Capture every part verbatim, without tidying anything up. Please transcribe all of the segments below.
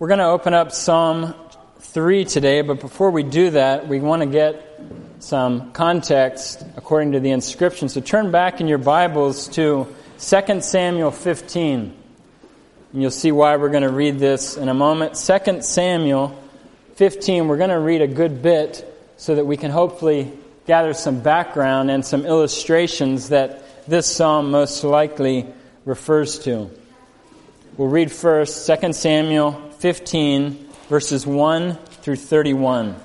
We're going to open up Psalm three today, but before we do that, we want to get some context according to the inscription. So turn back in your Bibles to Second Samuel fifteen, and you'll see why we're going to read this in a moment. Second Samuel fifteen, we're going to read a good bit so that we can hopefully gather some background and some illustrations that this psalm most likely refers to. We'll read first Second Samuel fifteen, verses one through thirty-one.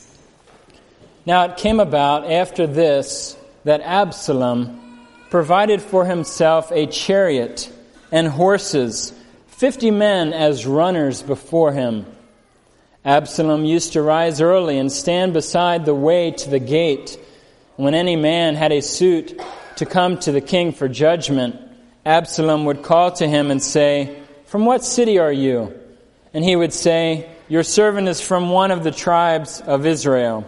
Now it came about after this that Absalom provided for himself a chariot and horses, fifty men as runners before him. Absalom used to rise early and stand beside the way to the gate. When any man had a suit to come to the king for judgment, Absalom would call to him and say, "From what city are you?" And he would say, "Your servant is from one of the tribes of Israel."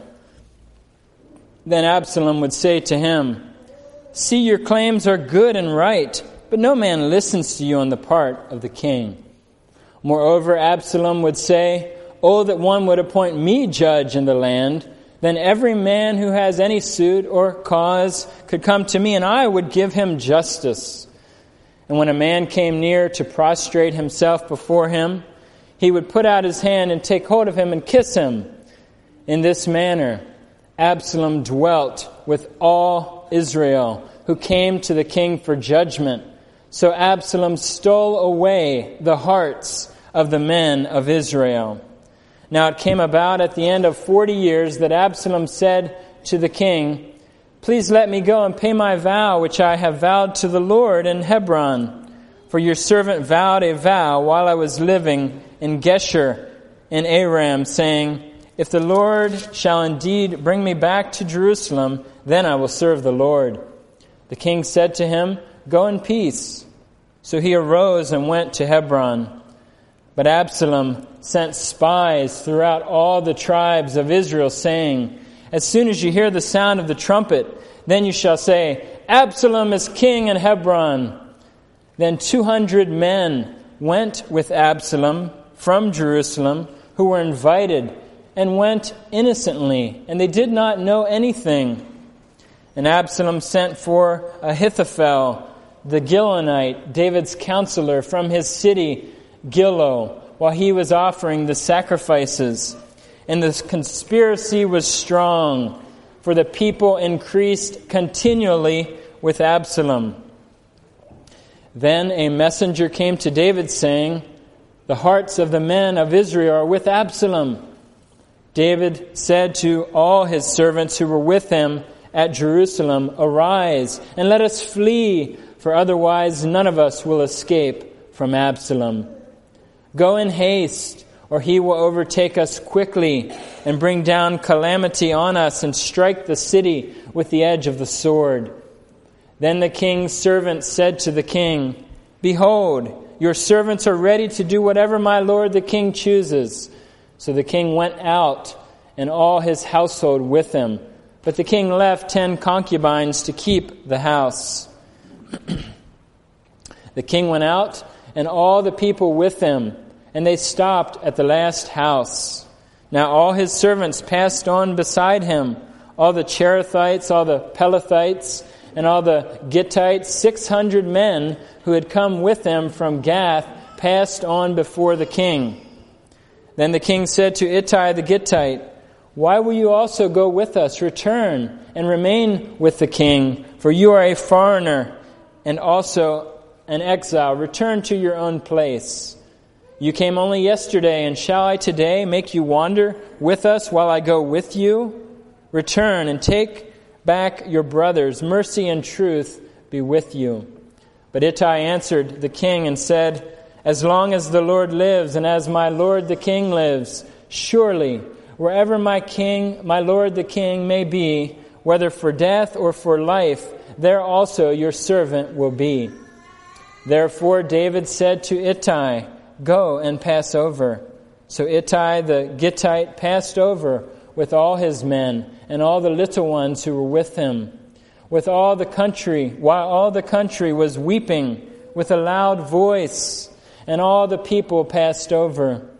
Then Absalom would say to him, "See, your claims are good and right, but no man listens to you on the part of the king." Moreover, Absalom would say, "Oh, that one would appoint me judge in the land. Then every man who has any suit or cause could come to me, and I would give him justice." And when a man came near to prostrate himself before him, he would put out his hand and take hold of him and kiss him. In this manner, Absalom dwelt with all Israel who came to the king for judgment. So Absalom stole away the hearts of the men of Israel. Now it came about at the end of forty years that Absalom said to the king, "Please let me go and pay my vow which I have vowed to the Lord in Hebron. For your servant vowed a vow while I was living in Geshur in Aram, saying, 'If the Lord shall indeed bring me back to Jerusalem, then I will serve the Lord.' The king said to him, 'Go in peace.' So he arose and went to Hebron. But Absalom sent spies throughout all the tribes of Israel, saying, 'As soon as you hear the sound of the trumpet, then you shall say, Absalom is king in Hebron.' Then two hundred men went with Absalom from Jerusalem, who were invited, and went innocently, and they did not know anything. And Absalom sent for Ahithophel, the Gilonite, David's counselor, from his city Gilo, while he was offering the sacrifices. And the conspiracy was strong, for the people increased continually with Absalom. Then a messenger came to David, saying, 'The hearts of the men of Israel are with Absalom.' David said to all his servants who were with him at Jerusalem, 'Arise, and let us flee, for otherwise none of us will escape from Absalom. Go in haste, or he will overtake us quickly and bring down calamity on us and strike the city with the edge of the sword.' Then the king's servants said to the king, 'Behold, your servants are ready to do whatever my lord the king chooses.' So the king went out, and all his household with him. But the king left ten concubines to keep the house. The king went out, and all the people with him, and they stopped at the last house. Now all his servants passed on beside him, all the Cherethites, all the Pelethites, and all the Gittites, six hundred men who had come with them from Gath, passed on before the king. Then the king said to Ittai the Gittite, 'Why will you also go with us? Return and remain with the king, for you are a foreigner and also an exile. Return to your own place. You came only yesterday, and shall I today make you wander with us while I go with you? Return and take back your brothers. Mercy and truth be with you.' But Ittai answered the king and said, 'As long as the Lord lives, and as my lord the king lives, surely wherever my king, my lord the king may be, whether for death or for life, there also your servant will be.' Therefore David said to Ittai, 'Go and pass over.' So Ittai the Gittite passed over with all his men and all the little ones who were with him, with all the country, while all the country was weeping with a loud voice, and all the people passed over.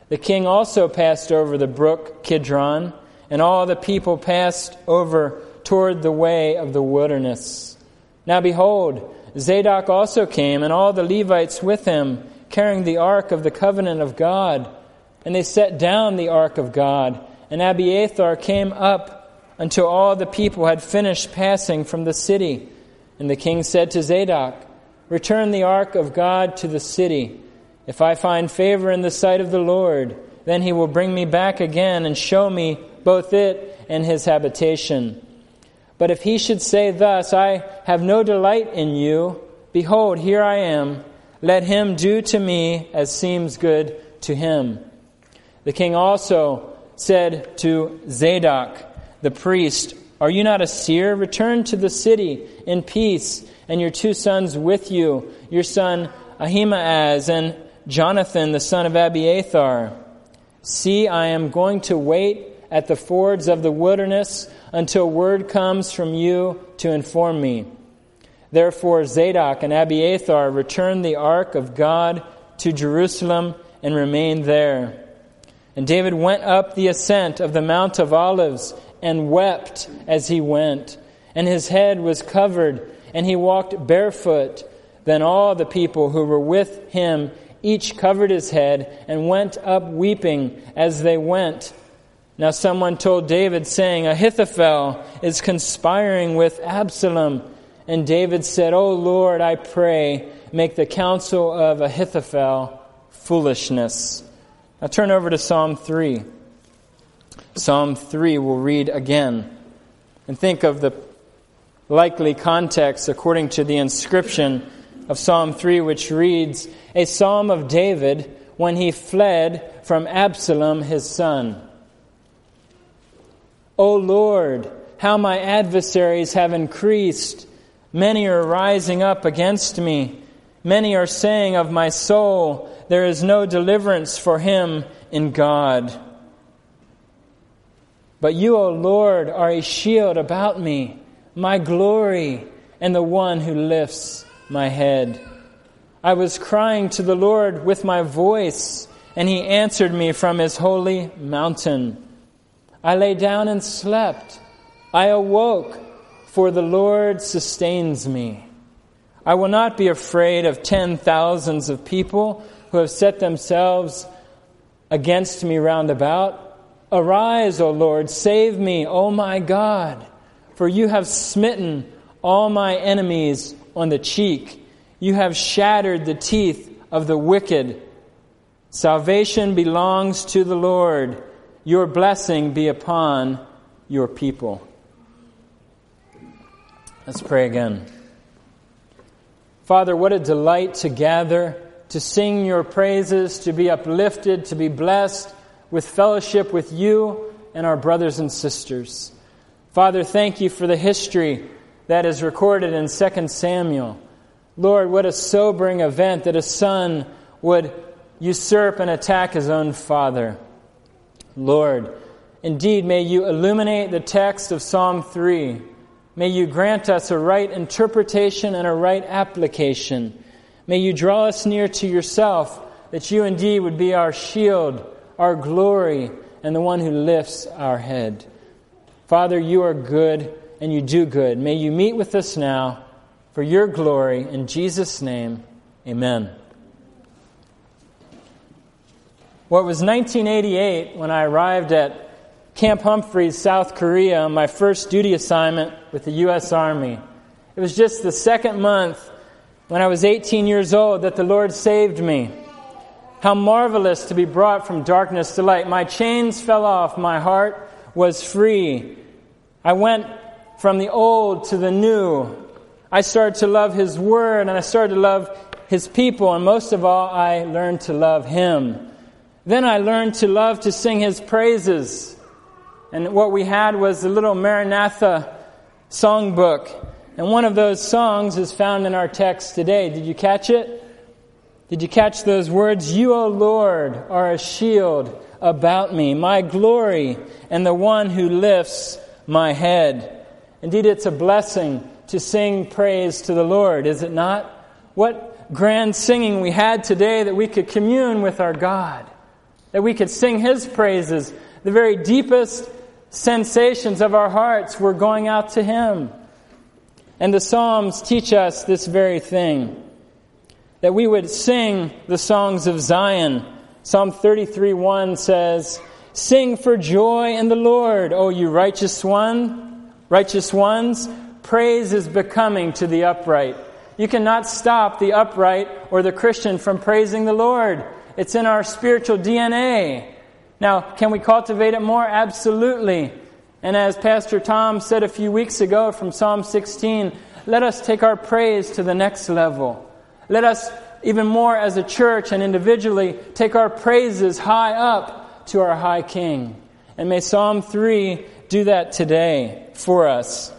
The king also passed over the brook Kidron, and all the people passed over toward the way of the wilderness. Now behold, Zadok also came, and all the Levites with him, carrying the ark of the covenant of God. And they set down the ark of God, and Abiathar came up until all the people had finished passing from the city. And the king said to Zadok, "Return the ark of God to the city. If I find favor in the sight of the Lord, then he will bring me back again and show me both it and his habitation. But if he should say thus, I have no delight in you, behold, here I am. Let him do to me as seems good to him." The king also said to Zadok, the priest, "Are you not a seer? Return to the city in peace, and your two sons with you, your son Ahimaaz and Jonathan, the son of Abiathar. See, I am going to wait at the fords of the wilderness until word comes from you to inform me." Therefore Zadok and Abiathar returned the ark of God to Jerusalem and remained there. And David went up the ascent of the Mount of Olives and wept as he went, and his head was covered, and he walked barefoot. Then all the people who were with him each covered his head and went up weeping as they went. Now someone told David, saying, "Ahithophel is conspiring with Absalom." And David said, "O Lord, I pray, make the counsel of Ahithophel foolishness." Now turn over to Psalm three. Psalm three we'll read again. And think of the likely context according to the inscription of Psalm three, which reads, "A psalm of David when he fled from Absalom his son." O Lord, how my adversaries have increased. Many are rising up against me. Many are saying of my soul, there is no deliverance for him in God. But you, O Lord, are a shield about me, my glory, and the one who lifts my head. I was crying to the Lord with my voice, and he answered me from his holy mountain. I lay down and slept. I awoke, for the Lord sustains me. I will not be afraid of ten thousands of people who have set themselves against me round about. Arise, O Lord, save me, O my God, for you have smitten all my enemies on the cheek. You have shattered the teeth of the wicked. Salvation belongs to the Lord. Your blessing be upon your people. Let's pray again. Father, what a delight to gather, to sing your praises, to be uplifted, to be blessed with fellowship with you and our brothers and sisters. Father, thank you for the history that is recorded in Second Samuel. Lord, what a sobering event that a son would usurp and attack his own father. Lord, indeed, may you illuminate the text of Psalm three. May you grant us a right interpretation and a right application. May you draw us near to yourself, that you indeed would be our shield, our glory, and the one who lifts our head. Father, you are good and you do good. May you meet with us now for your glory. In Jesus' name, amen. Well, it was nineteen eighty-eight when I arrived at Camp Humphreys, South Korea, on my first duty assignment with the U S Army. It was just the second month when I was eighteen years old that the Lord saved me. How marvelous to be brought from darkness to light. My chains fell off. My heart was free. I went from the old to the new. I started to love His Word, and I started to love His people, and most of all, I learned to love Him. Then I learned to love to sing His praises. And what we had was the little Maranatha songbook. And one of those songs is found in our text today. Did you catch it? Did you catch those words? You, O Lord, are a shield about me, my glory, and the one who lifts my head. Indeed, it's a blessing to sing praise to the Lord, is it not? What grand singing we had today that we could commune with our God. that we could sing His praises. The very deepest sensations of our hearts were going out to Him. And the Psalms teach us this very thing, that we would sing the songs of Zion. Psalm thirty-three one says, "Sing for joy in the Lord, O you righteous one, righteous ones. Praise is becoming to the upright." You cannot stop the upright or the Christian from praising the Lord. It's in our spiritual D N A. Now, can we cultivate it more? Absolutely. And as Pastor Tom said a few weeks ago from Psalm sixteen, let us take our praise to the next level. Let us, even more as a church and individually, take our praises high up to our high King. And may Psalm three do that today for us.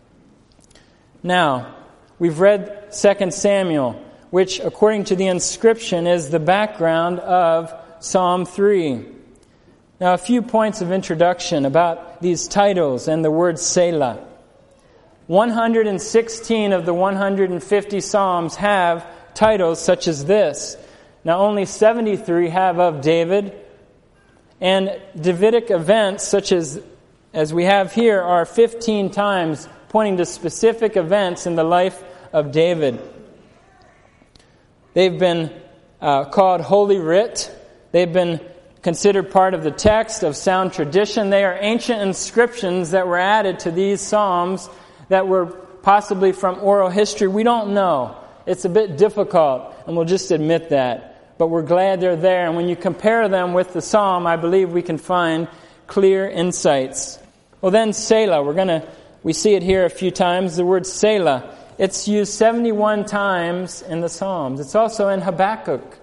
Now, we've read Second Samuel, which, according to the inscription, is the background of Psalm three. Now, a few points of introduction about these titles and the word Selah. one hundred sixteen of the one hundred fifty Psalms have titles such as this. Now, only seventy-three have of David, and Davidic events such as as we have here are fifteen times pointing to specific events in the life of David. They've been uh, called Holy Writ. They've been considered part of the text of sound tradition. They are ancient inscriptions that were added to these psalms that were possibly from oral history. We don't know. It's a bit difficult, and we'll just admit that. But we're glad they're there. And when you compare them with the psalm, I believe we can find clear insights. Well, then Selah. We're going to, we see it here a few times. The word Selah. It's used seventy-one times in the Psalms. It's also in Habakkuk.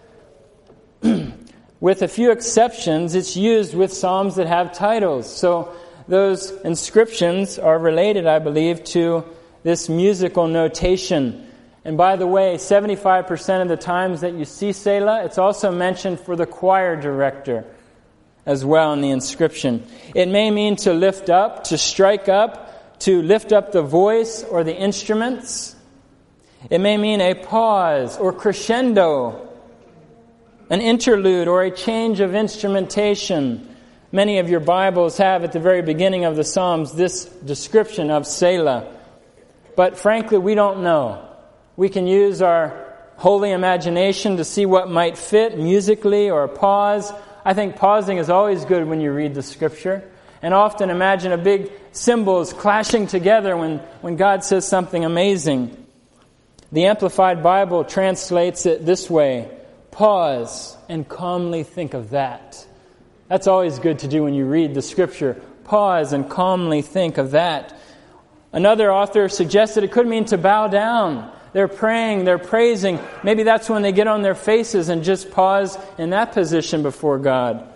With a few exceptions, it's used with psalms that have titles. So those inscriptions are related, I believe, to this musical notation. And by the way, seventy-five percent of the times that you see Selah, it's also mentioned for the choir director as well in the inscription. It may mean to lift up, to strike up, to lift up the voice or the instruments. It may mean a pause or crescendo, an interlude or a change of instrumentation. Many of your Bibles have at the very beginning of the Psalms this description of Selah. But frankly, we don't know. We can use our holy imagination to see what might fit musically or a pause. I think pausing is always good when you read the Scripture. And often imagine a big cymbals clashing together when, when God says something amazing. The Amplified Bible translates it this way: pause and calmly think of that. That's always good to do when you read the Scripture. Pause and calmly think of that. Another author suggested it could mean to bow down. They're praying, they're praising. Maybe that's when they get on their faces and just pause in that position before God.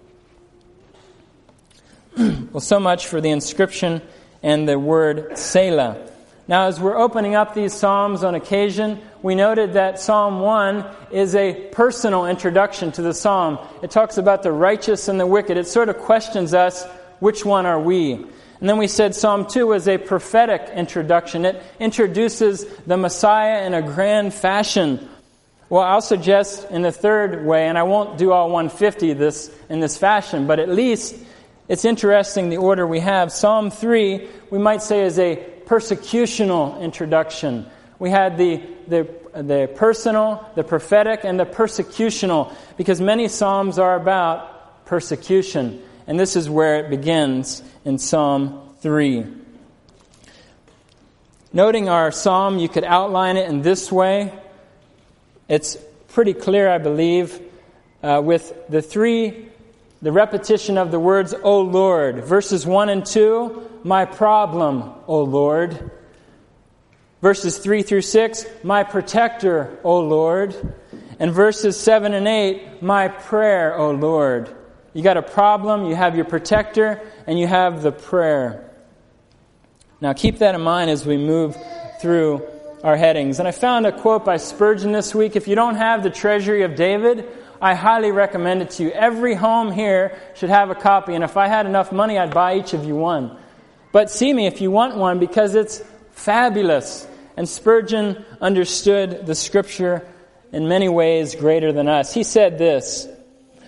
Well, so much for the inscription and the word Selah. Now, as we're opening up these Psalms on occasion, we noted that Psalm one is a personal introduction to the Psalm. It talks about the righteous and the wicked. It sort of questions us, which one are we? And then we said Psalm two is a prophetic introduction. It introduces the Messiah in a grand fashion. Well, I'll suggest in the third way, and I won't do all one hundred fifty this in this fashion, but at least it's interesting the order we have. Psalm three, we might say, is a persecutional introduction. We had the, the, the personal, the prophetic, and the persecutional, because many Psalms are about persecution. And this is where it begins in Psalm three. Noting our psalm, you could outline it in this way. It's pretty clear, I believe, uh, with the three, the repetition of the words, O Lord. Verses one and two, my problem, O Lord. Verses three through six, my protector, O Lord. And verses seven and eight, my prayer, O Lord. You got a problem, you have your protector, and you have the prayer. Now keep that in mind as we move through our headings. And I found a quote by Spurgeon this week. If you don't have the Treasury of David, I highly recommend it to you. Every home here should have a copy, and if I had enough money, I'd buy each of you one. But see me if you want one, because it's fabulous. And Spurgeon understood the Scripture in many ways greater than us. He said this: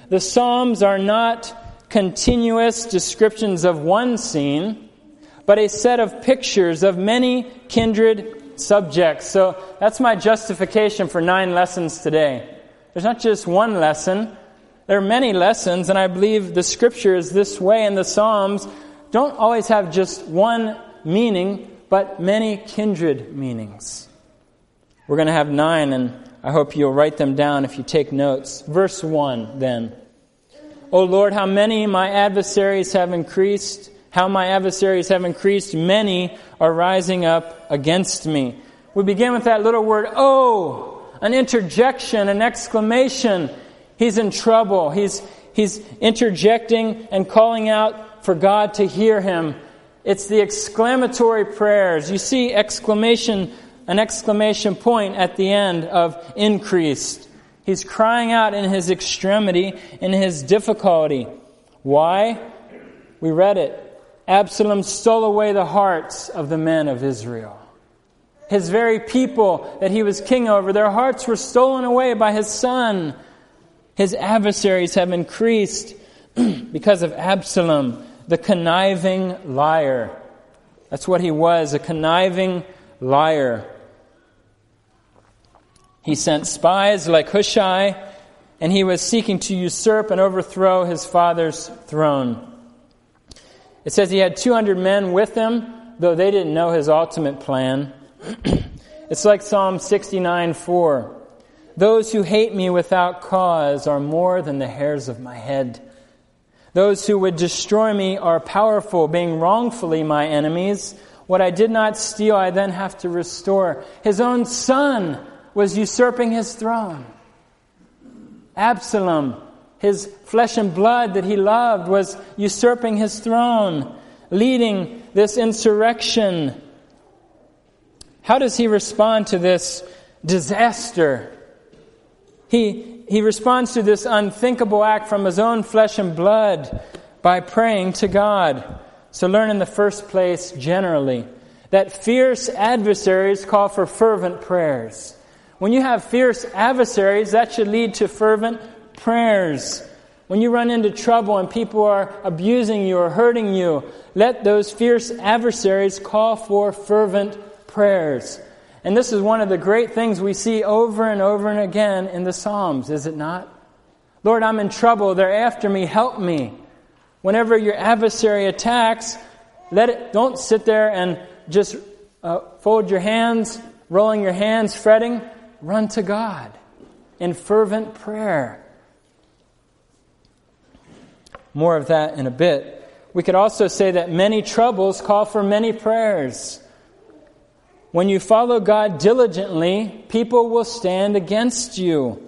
The Psalms are not continuous descriptions of one scene, but a set of pictures of many kindred subjects. So that's my justification for nine lessons today. There's not just one lesson. There are many lessons, and I believe the Scripture is this way, and the Psalms don't always have just one meaning, but many kindred meanings. We're going to have nine, and I hope you'll write them down if you take notes. Verse one, then. O Lord, how many my adversaries have increased, how my adversaries have increased, many are rising up against me. We begin with that little word, oh, an interjection, an exclamation. He's in trouble. He's, he's interjecting and calling out for God to hear him. It's the exclamatory prayers. You see exclamation, an exclamation point at the end of increased. He's crying out in his extremity, in his difficulty. Why? We read it. Absalom stole away the hearts of the men of Israel. His very people that he was king over, their hearts were stolen away by his son. His adversaries have increased because of Absalom, the conniving liar. That's what he was, a conniving liar. He sent spies like Hushai, and he was seeking to usurp and overthrow his father's throne. It says he had two hundred men with him, though they didn't know his ultimate plan. It's like Psalm sixty-nine four. Those who hate me without cause are more than the hairs of my head. Those who would destroy me are powerful, being wrongfully my enemies. What I did not steal, I then have to restore. His own son was usurping his throne. Absalom, his flesh and blood that he loved, was usurping his throne, leading this insurrection. How does he respond to this disaster? He, he responds to this unthinkable act from his own flesh and blood by praying to God. So learn in the first place, generally, that fierce adversaries call for fervent prayers. When you have fierce adversaries, that should lead to fervent prayers. When you run into trouble and people are abusing you or hurting you, let those fierce adversaries call for fervent prayers. And this is one of the great things we see over and over and again in the Psalms, is it not? Lord, I'm in trouble. They're after me. Help me. Whenever your adversary attacks, let it. Don't sit there and just uh, fold your hands, rolling your hands, fretting. Run to God in fervent prayer. More of that in a bit. We could also say that many troubles call for many prayers. When you follow God diligently, people will stand against you.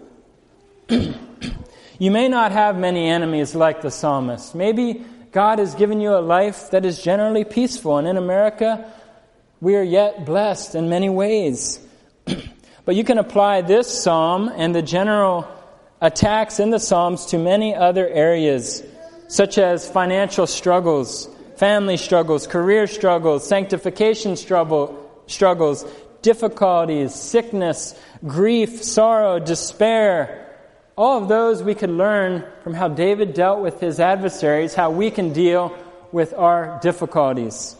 You may not have many enemies like the psalmist. Maybe God has given you a life that is generally peaceful. And in America, we are yet blessed in many ways. But you can apply this psalm and the general attacks in the Psalms to many other areas, such as financial struggles, family struggles, career struggles, sanctification struggle, struggles, difficulties, sickness, grief, sorrow, despair. All of those we could learn from how David dealt with his adversaries, how we can deal with our difficulties.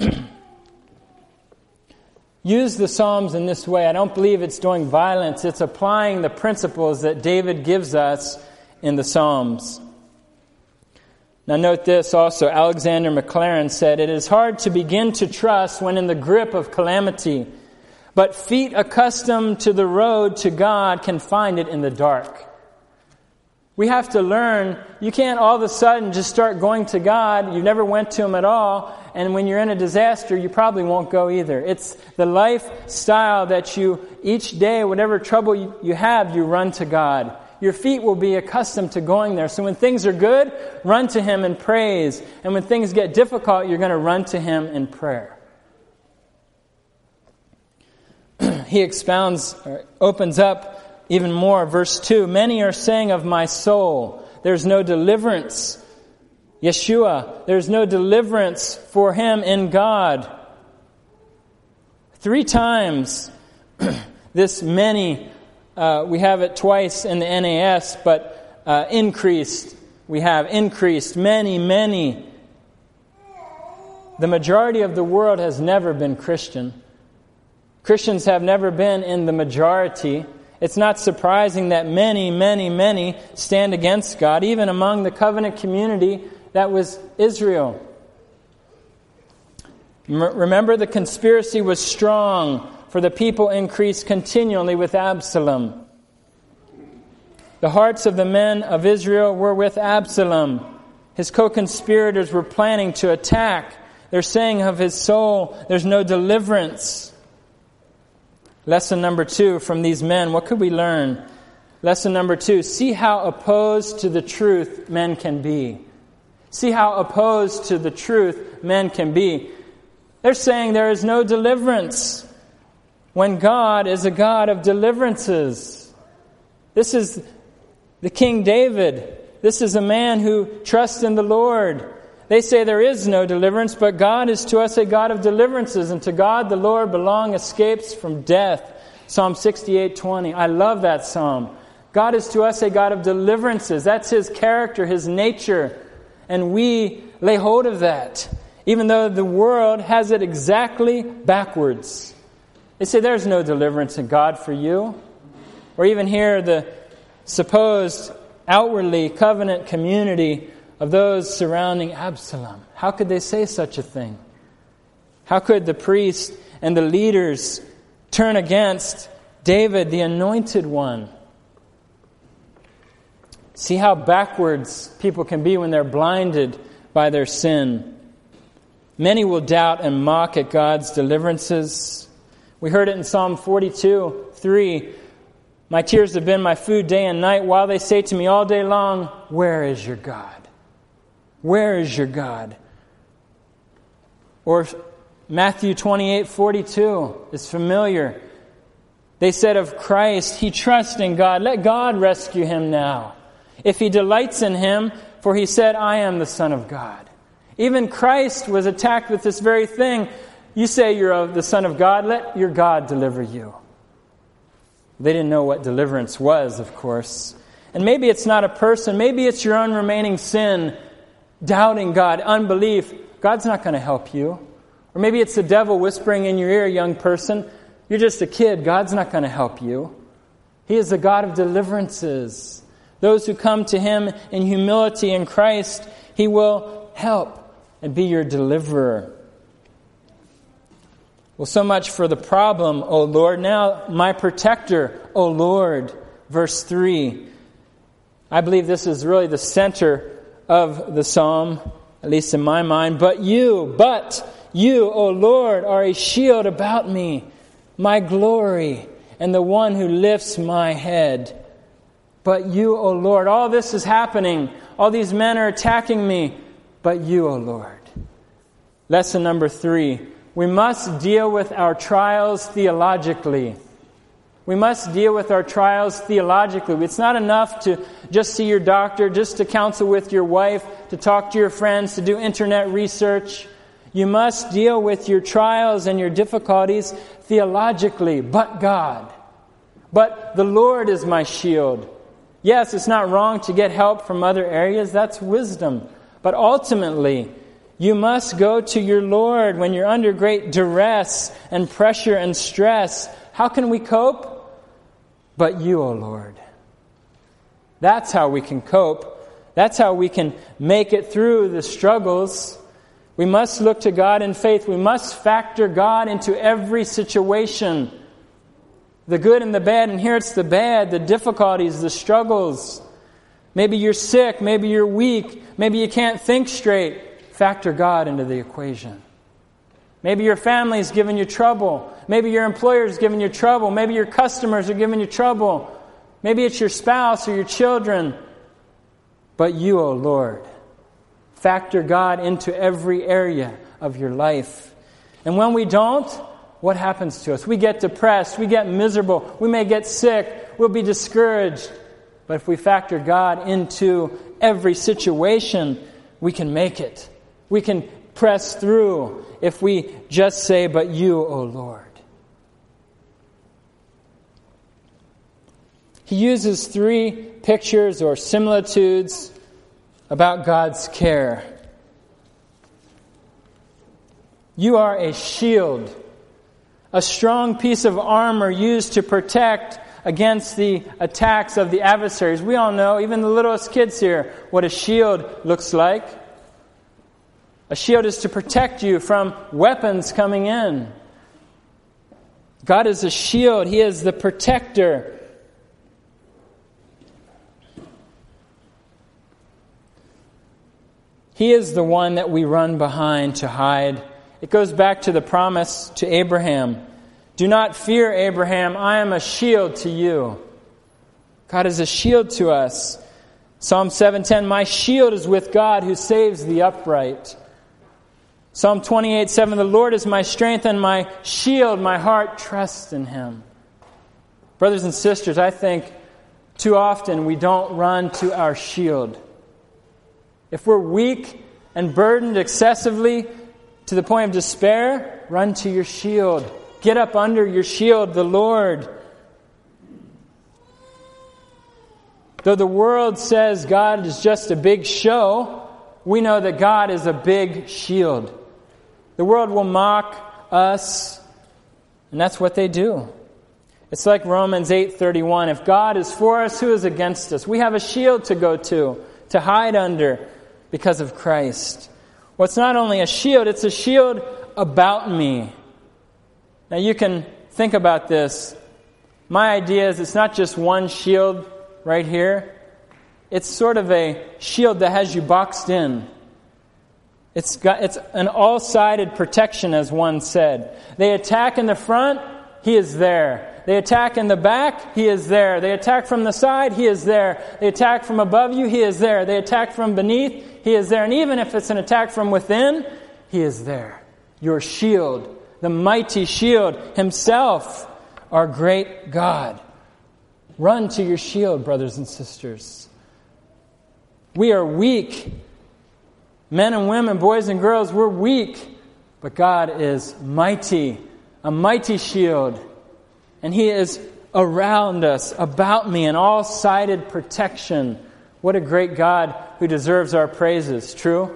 Use the Psalms in this way. I don't believe it's doing violence. It's applying the principles that David gives us in the Psalms. Now note this also. Alexander Maclaren said, "It is hard to begin to trust when in the grip of calamity, but feet accustomed to the road to God can find it in the dark." We have to learn, you can't all of a sudden just start going to God. You never went to Him at all. And when you're in a disaster, you probably won't go either. It's the lifestyle that you, each day, whatever trouble you, you have, you run to God. Your feet will be accustomed to going there. So when things are good, run to Him in praise. And when things get difficult, you're going to run to Him in prayer. He expounds, or opens up even more, verse two, "Many are saying of my soul, there's no deliverance." Yeshua, there's no deliverance for him in God. Three times, this many, uh, we have it twice in the N A S, but uh, increased. We have increased many, many. The majority of the world has never been Christian. Christians have never been in the majority. It's not surprising that many, many, many stand against God, even among the covenant community that was Israel. Remember, the conspiracy was strong, for the people increased continually with Absalom. The hearts of the men of Israel were with Absalom. His co-conspirators were planning to attack. They're saying of his soul, there's no deliverance. Lesson number two from these men, what could we learn? Lesson number two, see how opposed to the truth men can be. See how opposed to the truth men can be. They're saying there is no deliverance when God is a God of deliverances. This is the King David. This is a man who trusts in the Lord. They say there is no deliverance, but God is to us a God of deliverances, and to God the Lord belong escapes from death. Psalm sixty-eight twenty. I love that psalm. God is to us a God of deliverances. That's His character, His nature. And we lay hold of that, even though the world has it exactly backwards. They say there's no deliverance in God for you. Or even here, the supposed outwardly covenant community of those surrounding Absalom. How could they say such a thing? How could the priests and the leaders turn against David, the anointed one? See how backwards people can be when they're blinded by their sin. Many will doubt and mock at God's deliverances. We heard it in Psalm forty-two three. My tears have been my food day and night, while they say to me all day long, where is your God? Where is your God? Or Matthew twenty-eight forty-two is familiar. They said of Christ, he trusts in God. Let God rescue him now. If he delights in him, for he said, I am the Son of God. Even Christ was attacked with this very thing. You say you're the Son of God, let your God deliver you. They didn't know what deliverance was, of course. And maybe it's not a person. Maybe it's your own remaining sin, doubting God, unbelief. God's not going to help you. Or maybe it's the devil whispering in your ear, young person, you're just a kid. God's not going to help you. He is the God of deliverances. Those who come to Him in humility in Christ, He will help and be your deliverer. Well, so much for the problem, O Lord. Now, my protector, O Lord. Verse three. I believe this is really the center of the psalm, at least in my mind. But you, but you, O Lord, are a shield about me, my glory, and the one who lifts my head. But you, O Lord, all this is happening. All these men are attacking me. But you, O Lord. Lesson number three. We must deal with our trials theologically. We must deal with our trials theologically. It's not enough to just see your doctor, just to counsel with your wife, to talk to your friends, to do internet research. You must deal with your trials and your difficulties theologically. But God. But the Lord is my shield. Yes, it's not wrong to get help from other areas. That's wisdom. But ultimately, you must go to your Lord when you're under great duress and pressure and stress. How can we cope? But you, O Lord. That's how we can cope. That's how we can make it through the struggles. We must look to God in faith. We must factor God into every situation. The good and the bad, and here it's the bad, the difficulties, the struggles. Maybe you're sick, maybe you're weak, maybe you can't think straight. Factor God into the equation. Maybe your family's giving you trouble. Maybe your employer's giving you trouble. Maybe your customers are giving you trouble. Maybe it's your spouse or your children. But you, O Lord, factor God into every area of your life. And when we don't, what happens to us? We get depressed. We get miserable. We may get sick. We'll be discouraged. But if we factor God into every situation, we can make it. We can press through if we just say, but you, O Lord. he uses three pictures or similitudes about God's care. You are a shield, a strong piece of armor used to protect against the attacks of the adversaries. We all know, even the littlest kids here, what a shield looks like. A shield is to protect you from weapons coming in. God is a shield. He is the protector. He is the one that we run behind to hide. It goes back to the promise to Abraham. Do not fear, Abraham. I am a shield to you. God is a shield to us. Psalm seven ten, my shield is with God who saves the upright. Psalm twenty-eight seven, the Lord is my strength and my shield. My heart trusts in Him. Brothers and sisters, I think too often we don't run to our shield. If we're weak and burdened excessively to the point of despair, run to your shield. Get up under your shield, the Lord. Though the world says God is just a big show, we know that God is a big shield. The world will mock us, and that's what they do. It's like Romans eight thirty-one. If God is for us, who is against us? We have a shield to go to, to hide under because of Christ. Well, it's not only a shield, it's a shield about me. Now you can think about this. My idea is it's not just one shield right here. It's sort of a shield that has you boxed in. It's got it's an all-sided protection, as one said. They attack in the front, He is there. They attack in the back, He is there. They attack from the side, He is there. They attack from above you, He is there. They attack from beneath, He is there. And even if it's an attack from within, He is there. Your shield, the mighty shield, Himself, our great God. Run to your shield, brothers and sisters. We are weak. Men and women, boys and girls, we're weak. But God is mighty, a mighty shield. And He is around us, about me, an all-sided protection. What a great God who deserves our praises. True?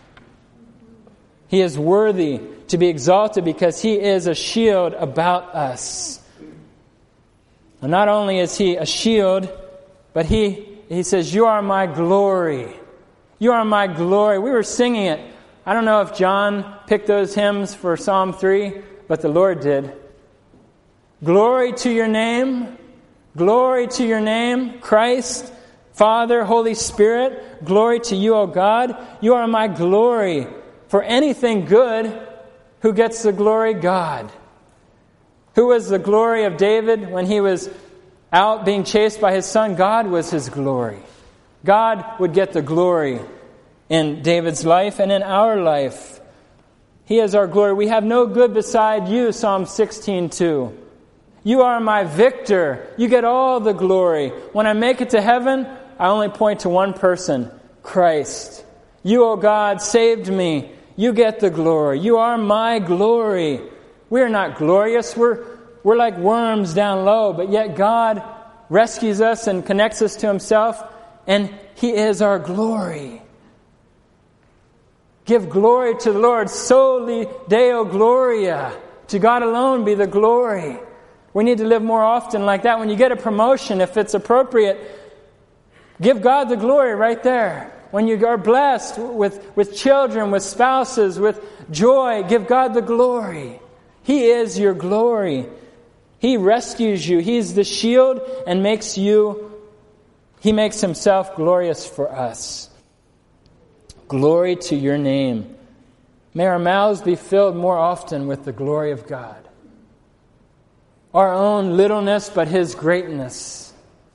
He is worthy to be exalted because He is a shield about us. And not only is He a shield, but He, he says, you are my glory. You are my glory. We were singing it. I don't know if John picked those hymns for Psalm three, but the Lord did. Glory to your name. Glory to your name, Christ, Father, Holy Spirit. Glory to you, O God. You are my glory. For anything good, who gets the glory? God. Who was the glory of David when he was out being chased by his son? God was his glory. God would get the glory in David's life and in our life. He is our glory. We have no good beside you, Psalm sixteen two. You are my victor. You get all the glory. When I make it to heaven, I only point to one person, Christ. You, O God, saved me. You get the glory. You are my glory. We are not glorious. We're, we're like worms down low, but yet God rescues us and connects us to Himself, and He is our glory. Give glory to the Lord. Soli Deo Gloria. To God alone be the glory. We need to live more often like that. When you get a promotion, if it's appropriate, give God the glory right there. When you are blessed with, with children, with spouses, with joy, give God the glory. He is your glory. He rescues you. He's the shield and makes you, He makes Himself glorious for us. Glory to your name. May our mouths be filled more often with the glory of God. Our own littleness, but His greatness.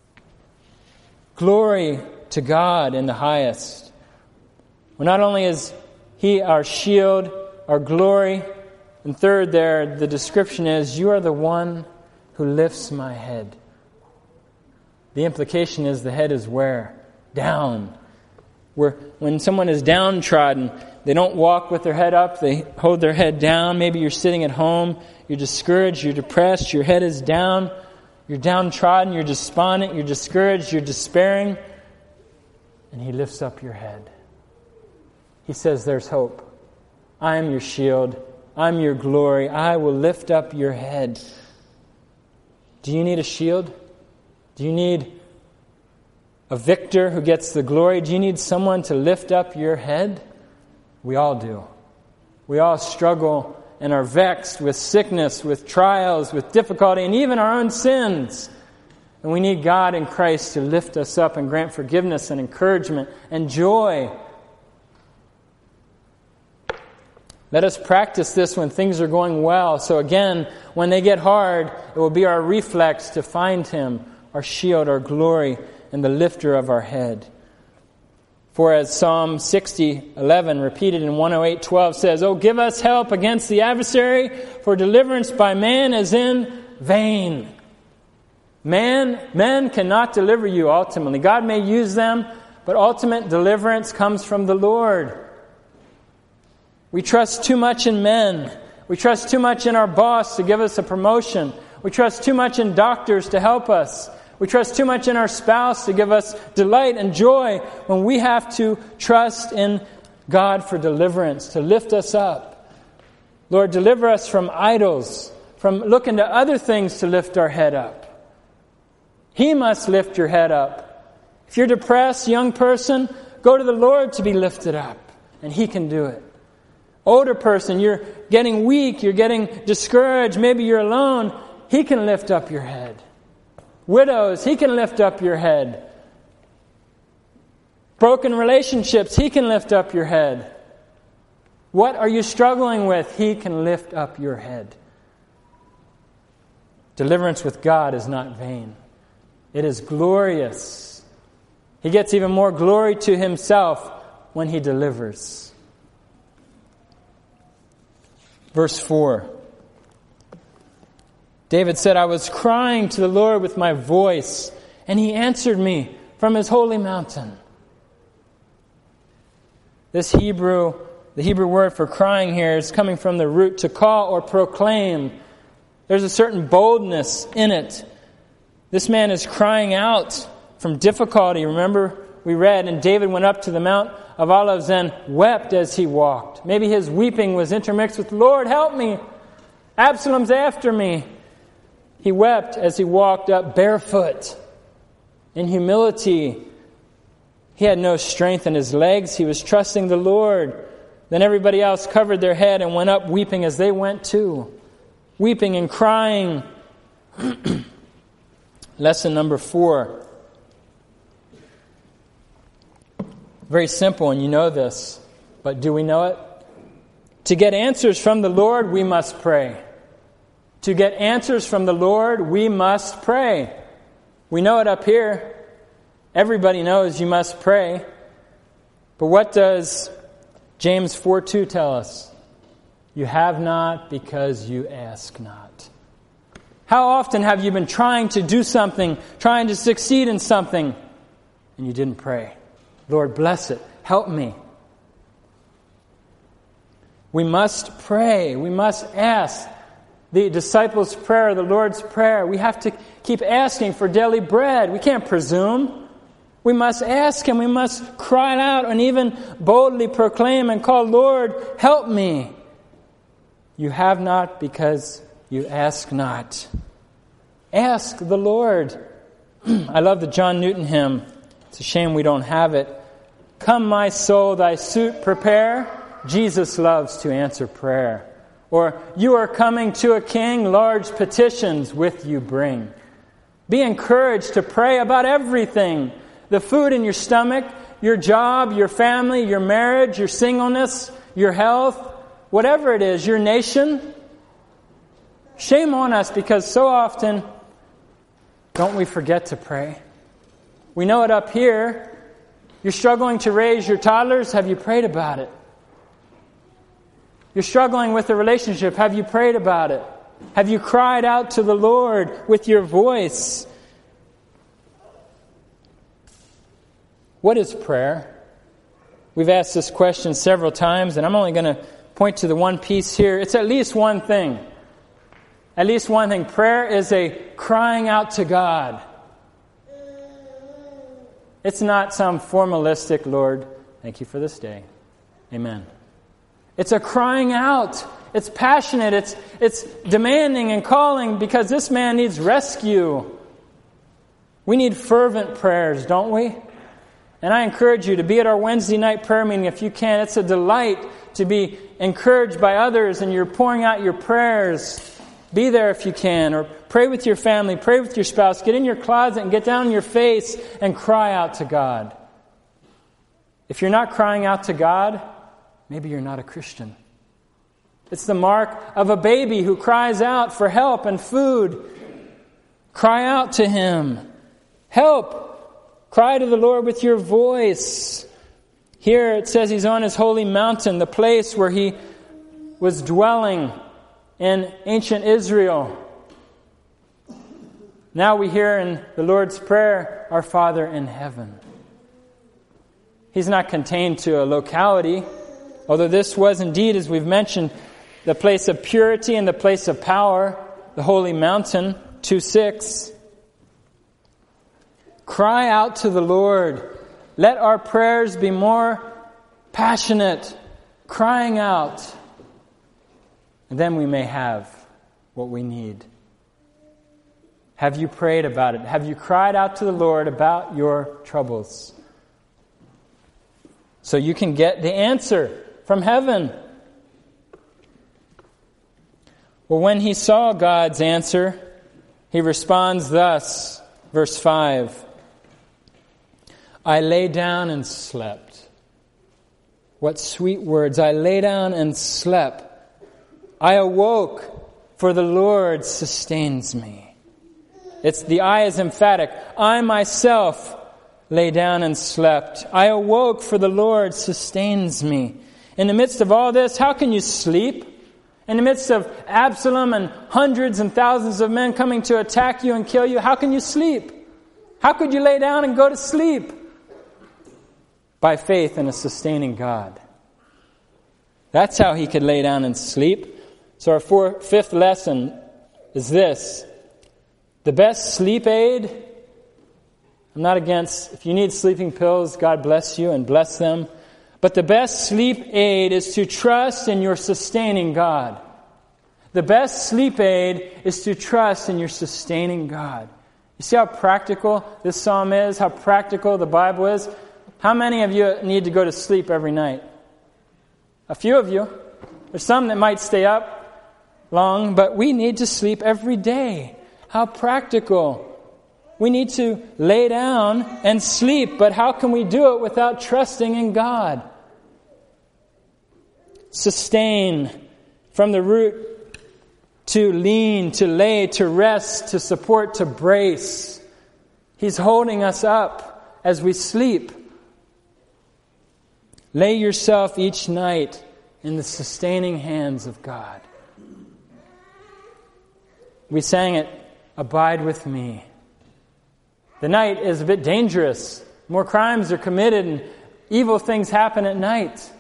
Glory to God in the highest. Well, not only is He our shield, our glory, and third there, the description is, you are the one who lifts my head. The implication is the head is where? Down. Where when someone is downtrodden, they don't walk with their head up, they hold their head down. Maybe you're sitting at home, you're discouraged, you're depressed, your head is down. You're downtrodden, you're despondent, you're discouraged, you're despairing. And He lifts up your head. He says, there's hope. I am your shield. I'm your glory. I will lift up your head. Do you need a shield? Do you need a victor who gets the glory? Do you need someone to lift up your head? We all do. We all struggle and are vexed with sickness, with trials, with difficulty, and even our own sins. And we need God in Christ to lift us up and grant forgiveness and encouragement and joy. Let us practice this when things are going well. So again, when they get hard, it will be our reflex to find Him, our shield, our glory, and the lifter of our head. For as Psalm sixty, eleven, repeated in one oh eight, twelve says, "Oh, give us help against the adversary, for deliverance by man is in vain." Man, men cannot deliver you ultimately. God may use them, but ultimate deliverance comes from the Lord. We trust too much in men. We trust too much in our boss to give us a promotion. We trust too much in doctors to help us. We trust too much in our spouse to give us delight and joy, when we have to trust in God for deliverance, to lift us up. Lord, deliver us from idols, from looking to other things to lift our head up. He must lift your head up. If you're depressed, young person, go to the Lord to be lifted up, and He can do it. Older person, you're getting weak, you're getting discouraged, maybe you're alone, He can lift up your head. Widows, He can lift up your head. Broken relationships, He can lift up your head. What are you struggling with? He can lift up your head. Deliverance with God is not vain. It is glorious. He gets even more glory to Himself when He delivers. Verse four. David said, "I was crying to the Lord with my voice, and He answered me from His holy mountain." This Hebrew, the Hebrew word for crying here is coming from the root to call or proclaim. There's a certain boldness in it. This man is crying out from difficulty. Remember, we read, and David went up to the Mount of Olives and wept as he walked. Maybe his weeping was intermixed with, "Lord, help me. Absalom's after me." He wept as he walked up barefoot. In humility, he had no strength in his legs. He was trusting the Lord. Then everybody else covered their head and went up weeping as they went too. Weeping and crying. Lesson number four. Very simple, and you know this. But do we know it? To get answers from the Lord, we must pray. To get answers from the Lord, we must pray. We know it up here. Everybody knows you must pray. But what does James four two tell us? You have not because you ask not. How often have you been trying to do something, trying to succeed in something, and you didn't pray? Lord, bless it. Help me. We must pray. We must ask. The disciples' prayer, the Lord's Prayer, we have to keep asking for daily bread. We can't presume. We must ask Him. We must cry out and even boldly proclaim and call, "Lord, help me." You have not because you ask not. Ask the Lord. I love the John Newton hymn. It's a shame we don't have it. "Come, my soul, thy suit prepare. Jesus loves to answer prayer." Or, "You are coming to a king, large petitions with you bring." Be encouraged to pray about everything. The food in your stomach, your job, your family, your marriage, your singleness, your health, whatever it is, your nation. Shame on us, because so often, don't we forget to pray? We know it up here. You're struggling to raise your toddlers. Have you prayed about it? You're struggling with a relationship. Have you prayed about it? Have you cried out to the Lord with your voice? What is prayer? We've asked this question several times, and I'm only going to point to the one piece here. It's at least one thing. at least one thing. Prayer is a crying out to God. It's not some formalistic, Lord, thank you for this day. Amen. It's a crying out. It's passionate. It's, it's demanding and calling because this man needs rescue. We need fervent prayers, don't we? And I encourage you to be at our Wednesday night prayer meeting if you can. It's a delight to be encouraged by others and you're pouring out your prayers. Be there if you can. Or pray with your family. Pray with your spouse. Get in your closet and get down on your face and cry out to God. If you're not crying out to God, maybe you're not a Christian. It's the mark of a baby who cries out for help and food. Cry out to Him. Help! Cry to the Lord with your voice. Here it says He's on His holy mountain, the place where He was dwelling in ancient Israel. Now we hear in the Lord's Prayer, Our Father in heaven. He's not contained to a locality, although this was indeed, as we've mentioned, the place of purity and the place of power, the holy mountain, two six. Cry out to the Lord. Let our prayers be more passionate, crying out. And then we may have what we need. Have you prayed about it? Have you cried out to the Lord about your troubles? So you can get the answer from heaven. Well, when he saw God's answer, he responds thus, verse five. I lay down and slept. What sweet words. I lay down and slept. I awoke, for the Lord sustains me. It's the I is emphatic. I myself lay down and slept. I awoke, for the Lord sustains me. In the midst of all this, how can you sleep? In the midst of Absalom and hundreds and thousands of men coming to attack you and kill you, how can you sleep? How could you lay down and go to sleep? By faith in a sustaining God. That's how he could lay down and sleep. So our four, fifth lesson is this. The best sleep aid, I'm not against, if you need sleeping pills, God bless you and bless them. But the best sleep aid is to trust in your sustaining God. The best sleep aid is to trust in your sustaining God. You see how practical this psalm is? How practical the Bible is? How many of you need to go to sleep every night? A few of you. There's some that might stay up long, but we need to sleep every day. How practical. We need to lay down and sleep, but how can we do it without trusting in God? Sustain, from the root to lean, to lay, to rest, to support, to brace. He's holding us up as we sleep. Lay yourself each night in the sustaining hands of God. We sang it, Abide with me. The night is a bit dangerous. More crimes are committed and evil things happen at night.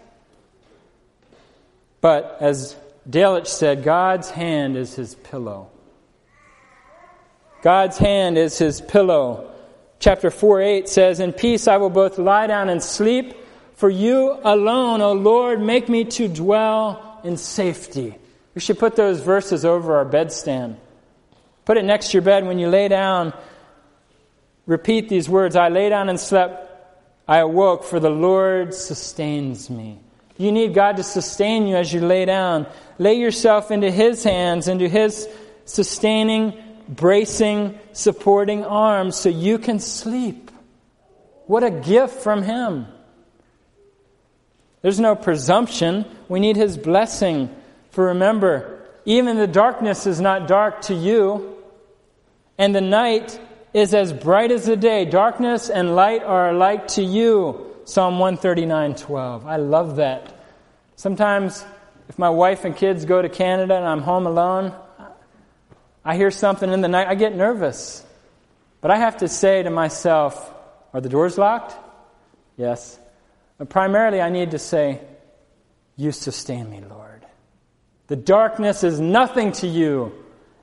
But as Delitzsch said, God's hand is his pillow. God's hand is his pillow. Chapter four eight says, In peace I will both lie down and sleep. For you alone, O Lord, make me to dwell in safety. We should put those verses over our bedstand. Put it next to your bed when you lay down. Repeat these words. I lay down and slept. I awoke, for the Lord sustains me. You need God to sustain you as you lay down. Lay yourself into His hands, into His sustaining, bracing, supporting arms so you can sleep. What a gift from Him. There's no presumption. We need His blessing. For remember, even the darkness is not dark to you, and the night is as bright as the day. Darkness and light are alike to you. Psalm one thirty-nine twelve. I love that. Sometimes if my wife and kids go to Canada and I'm home alone, I hear something in the night, I get nervous. But I have to say to myself, are the doors locked? Yes. But primarily I need to say, you sustain me, Lord. The darkness is nothing to you.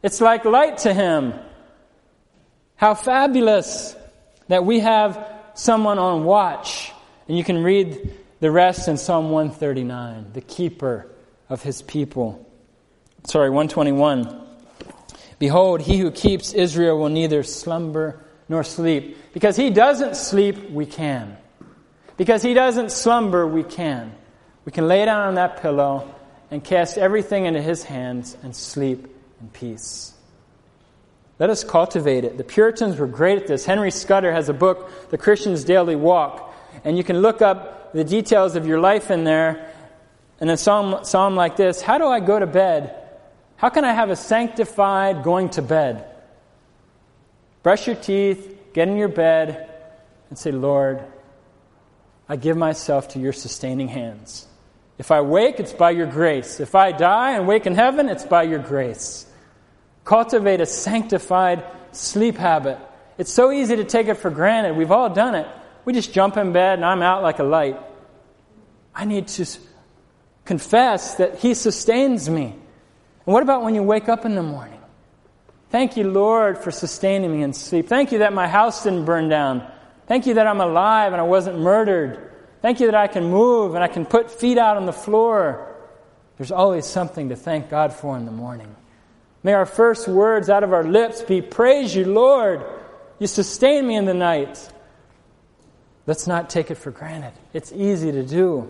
It's like light to him. How fabulous that we have someone on watch. And you can read the rest in Psalm one thirty-nine, the keeper of his people. Sorry, one twenty-one. Behold, he who keeps Israel will neither slumber nor sleep. Because he doesn't sleep, we can. Because he doesn't slumber, we can. We can lay down on that pillow and cast everything into his hands and sleep in peace. Let us cultivate it. The Puritans were great at this. Henry Scudder has a book, The Christian's Daily Walk. And you can look up the details of your life in there. In a psalm, psalm like this, how do I go to bed? How can I have a sanctified going to bed? Brush your teeth, get in your bed, and say, Lord, I give myself to your sustaining hands. If I wake, it's by your grace. If I die and wake in heaven, it's by your grace. Cultivate a sanctified sleep habit. It's so easy to take it for granted. We've all done it. We just jump in bed and I'm out like a light. I need to confess that he sustains me. And what about when you wake up in the morning? Thank you, Lord, for sustaining me in sleep. Thank you that my house didn't burn down. Thank you that I'm alive and I wasn't murdered. Thank you that I can move and I can put feet out on the floor. There's always something to thank God for in the morning. May our first words out of our lips be, praise you, Lord. You sustain me in the night. Let's not take it for granted. It's easy to do.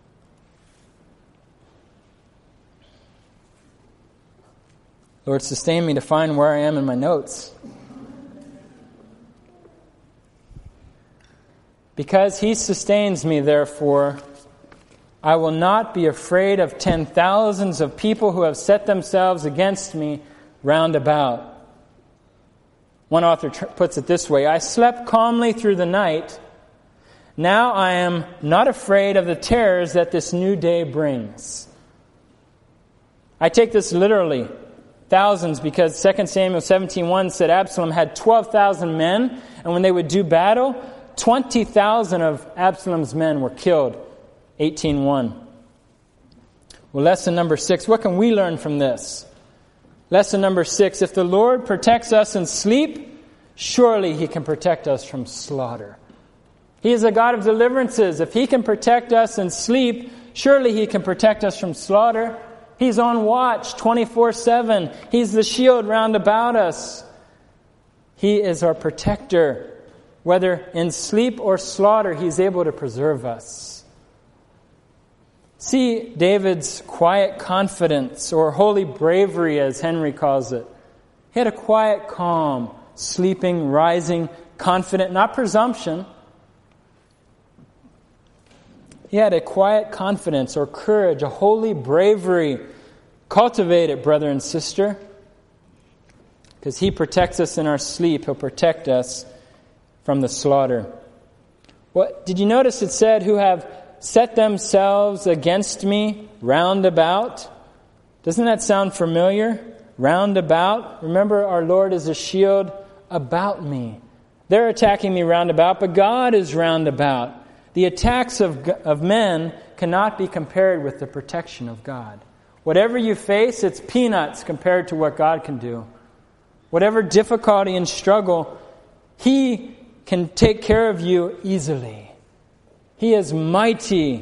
Lord, sustain me to find where I am in my notes. Because he sustains me, therefore, I will not be afraid of ten thousands of people who have set themselves against me round about. One author tr- puts it this way, I slept calmly through the night. Now I am not afraid of the terrors that this new day brings. I take this literally, thousands, because Second Samuel seventeen one said Absalom had twelve thousand men, and when they would do battle, twenty thousand of Absalom's men were killed. eighteen one. Well, lesson number six, what can we learn from this? Lesson number six, if the Lord protects us in sleep, surely he can protect us from slaughter. He is a God of deliverances. If he can protect us in sleep, surely he can protect us from slaughter. He's on watch twenty-four seven. He's the shield round about us. He is our protector. Whether in sleep or slaughter, he's able to preserve us. See David's quiet confidence, or holy bravery as Henry calls it. He had a quiet calm, sleeping, rising, confident, not presumption. He had a quiet confidence or courage, a holy bravery. Cultivate it, brother and sister. Because he protects us in our sleep. He'll protect us from the slaughter. What did you notice it said, who have set themselves against me round about? Doesn't that sound familiar? Round about. Remember, our Lord is a shield about me. They're attacking me round about, but God is round about. The attacks of, of men cannot be compared with the protection of God. Whatever you face, it's peanuts compared to what God can do. Whatever difficulty and struggle, he can take care of you easily. He is mighty.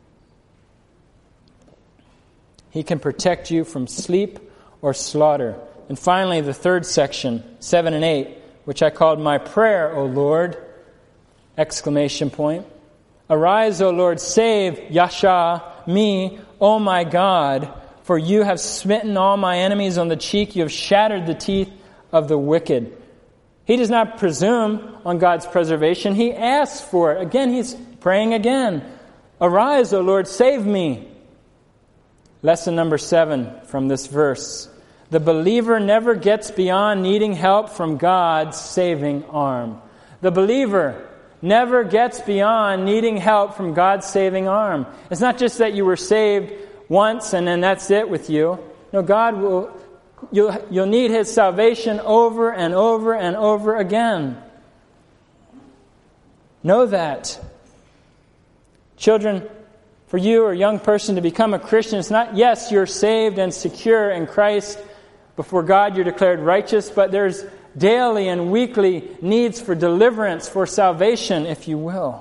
He can protect you from sleep or slaughter. And finally, the third section, seven and eight, which I called my prayer, O Lord, exclamation point. Arise, O Lord, save, Yasha, me, O my God, for you have smitten all my enemies on the cheek. You have shattered the teeth of the wicked. He does not presume on God's preservation. He asks for it. Again, he's praying again. Arise, O Lord, save me. Lesson number seven from this verse. The believer never gets beyond needing help from God's saving arm. The believer never gets beyond needing help from God's saving arm. It's not just that you were saved once and then that's it with you. No, God will, you'll, you'll need his salvation over and over and over again. Know that. Children, for you or a young person to become a Christian, it's not, yes, you're saved and secure in Christ, Before God, you're declared righteous, but there's daily and weekly needs for deliverance, for salvation, if you will.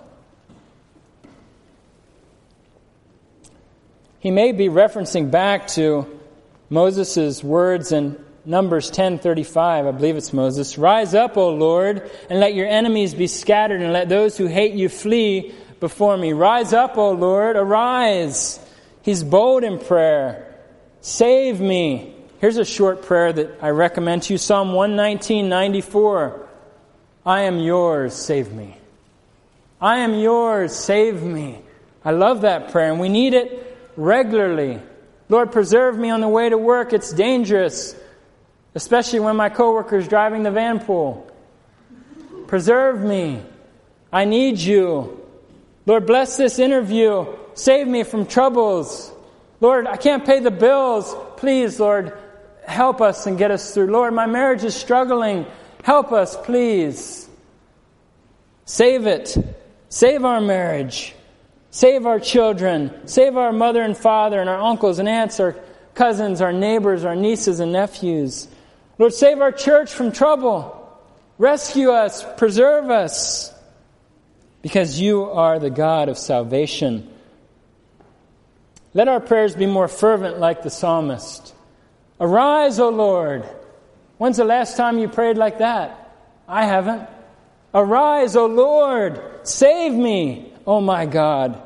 He may be referencing back to Moses' words in Numbers ten thirty-five. I believe it's Moses. Rise up, O Lord, and let your enemies be scattered, and let those who hate you flee before me. Rise up, O Lord, arise. He's bold in prayer. Save me. Here's a short prayer that I recommend to you. Psalm one nineteen, ninety-four. I am yours, save me. I am yours, save me. I love that prayer, and we need it regularly. Lord, preserve me on the way to work. It's dangerous, especially when my coworker's driving the van pool. Preserve me. I need you. Lord, bless this interview. Save me from troubles. Lord, I can't pay the bills. Please, Lord, help us and get us through. Lord, my marriage is struggling. Help us, please. Save it. Save our marriage. Save our children. Save our mother and father and our uncles and aunts, our cousins, our neighbors, our nieces and nephews. Lord, save our church from trouble. Rescue us. Preserve us. Because you are the God of salvation. Let our prayers be more fervent like the psalmist. Arise, O Lord. When's the last time you prayed like that? I haven't. Arise, O Lord. Save me, O my God.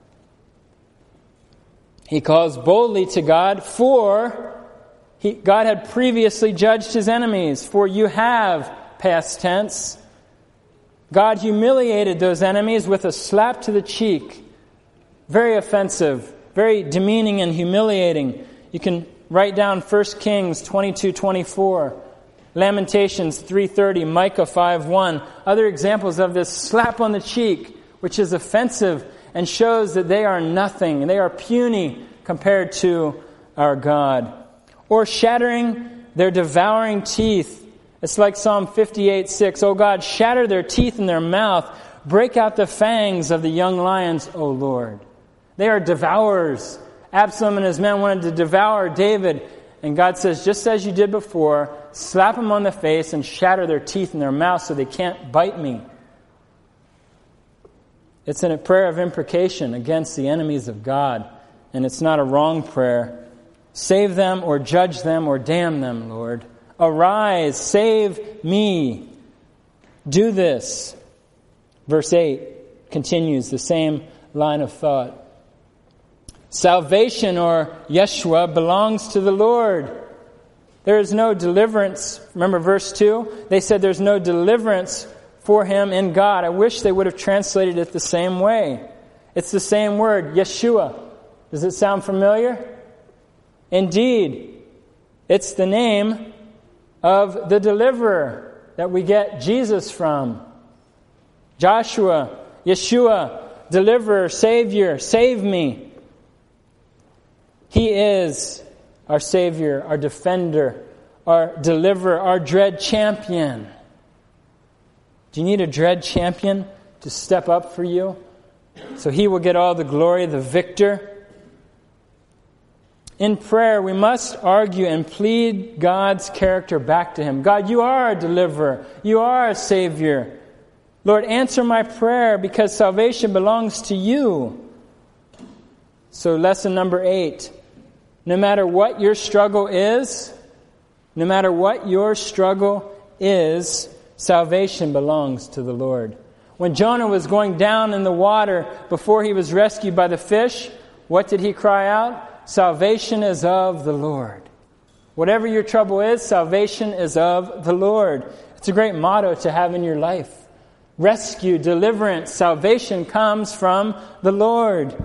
He calls boldly to God, for he, God had previously judged his enemies. For you have, past tense. God humiliated those enemies with a slap to the cheek. Very offensive, very demeaning and humiliating. You can write down First Kings twenty-two twenty-four, Lamentations three thirty, Micah five one. Other examples of this slap on the cheek, which is offensive and shows that they are nothing. They are puny compared to our God. Or shattering their devouring teeth. It's like Psalm fifty-eight six. O God, shatter their teeth in their mouth. Break out the fangs of the young lions, O Lord. They are devourers. Absalom and his men wanted to devour David. And God says, just as you did before, slap them on the face and shatter their teeth in their mouth so they can't bite me. It's in a prayer of imprecation against the enemies of God. And it's not a wrong prayer. Save them or judge them or damn them, Lord. Arise, save me. Do this. Verse eight continues the same line of thought. Salvation, or Yeshua, belongs to the Lord. There is no deliverance. Remember verse two? They said there's no deliverance for him in God. I wish they would have translated it the same way. It's the same word, Yeshua. Does it sound familiar? Indeed, it's the name of the deliverer that we get Jesus from. Joshua, Yeshua, deliverer, Savior, save me. He is our Savior, our defender, our deliverer, our dread champion. Do you need a dread champion to step up for you? So he will get all the glory, the victor. In prayer, we must argue and plead God's character back to him. God, you are a deliverer. You are a Savior. Lord, answer my prayer because salvation belongs to you. So lesson number eight. No matter what your struggle is, no matter what your struggle is, salvation belongs to the Lord. When Jonah was going down in the water before he was rescued by the fish, what did he cry out? Salvation is of the Lord. Whatever your trouble is, salvation is of the Lord. It's a great motto to have in your life. Rescue, deliverance, salvation comes from the Lord.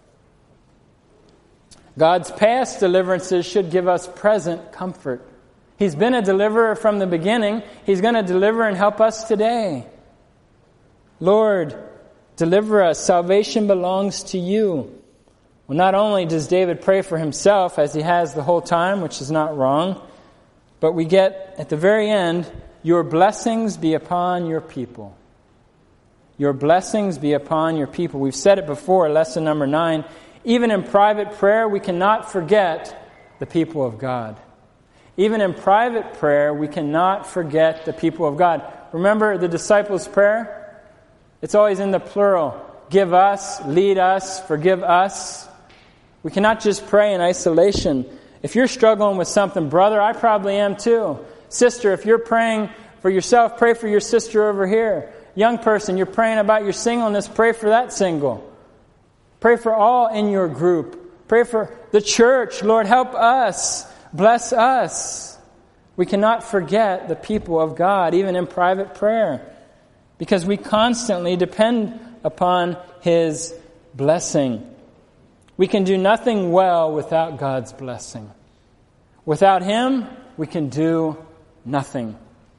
God's past deliverances should give us present comfort. He's been a deliverer from the beginning. He's going to deliver and help us today. Lord, deliver us. Salvation belongs to you. Well, not only does David pray for himself, as he has the whole time, which is not wrong, but we get at the very end, your blessings be upon your people. Your blessings be upon your people. We've said it before, lesson number nine. Even in private prayer, we cannot forget the people of God. Even in private prayer, we cannot forget the people of God. Remember the disciples' prayer? It's always in the plural. Give us, lead us, forgive us. We cannot just pray in isolation. If you're struggling with something, brother, I probably am too. Sister, if you're praying for yourself, pray for your sister over here. Young person, you're praying about your singleness, pray for that single. Pray for all in your group. Pray for the church. Lord, help us. Bless us. We cannot forget the people of God, even in private prayer, because we constantly depend upon His blessing. We can do nothing well without God's blessing. Without Him, we can do nothing.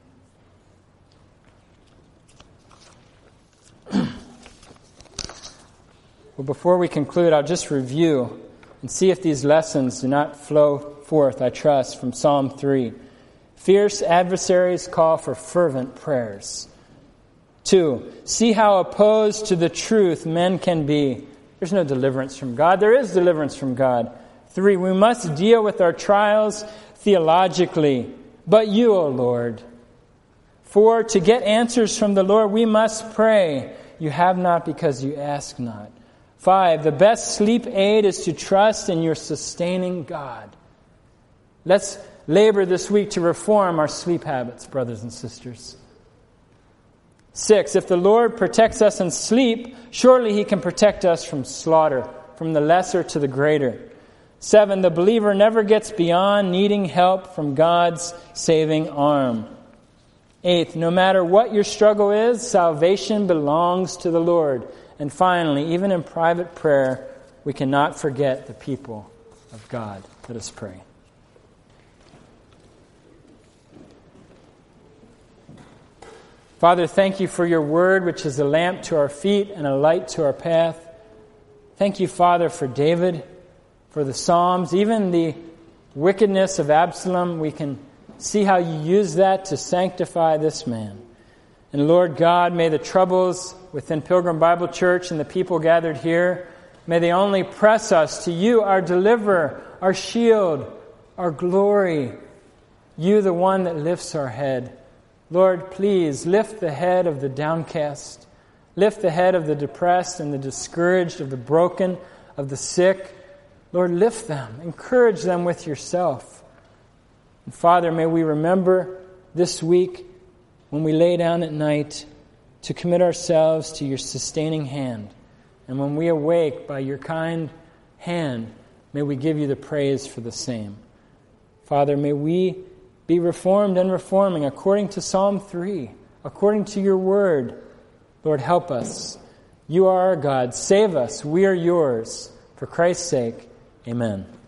Well, before we conclude, I'll just review and see if these lessons do not flow forth, I trust, from Psalm three. Fierce adversaries call for fervent prayers. Two, see how opposed to the truth men can be. There's no deliverance from God. There is deliverance from God. Three, we must deal with our trials theologically. But you, O Lord. Four, to get answers from the Lord, we must pray. You have not because you ask not. Five, the best sleep aid is to trust in your sustaining God. Let's labor this week to reform our sleep habits, brothers and sisters. Six, if the Lord protects us in sleep, surely He can protect us from slaughter, from the lesser to the greater. Seven, the believer never gets beyond needing help from God's saving arm. Eighth, no matter what your struggle is, salvation belongs to the Lord. And finally, even in private prayer, we cannot forget the people of God. Let us pray. Father, thank you for your word, which is a lamp to our feet and a light to our path. Thank you, Father, for David, for the Psalms, even the wickedness of Absalom. We can see how you use that to sanctify this man. And Lord God, may the troubles within Pilgrim Bible Church and the people gathered here, may they only press us to you, our deliverer, our shield, our glory. You, the one that lifts our head. Lord, please lift the head of the downcast. Lift the head of the depressed and the discouraged, of the broken, of the sick. Lord, lift them. Encourage them with yourself. And Father, may we remember this week when we lay down at night to commit ourselves to your sustaining hand. And when we awake by your kind hand, may we give you the praise for the same. Father, may we be reformed and reforming according to Psalm three, according to your word. Lord, help us. You are our God. Save us. We are yours. For Christ's sake, amen.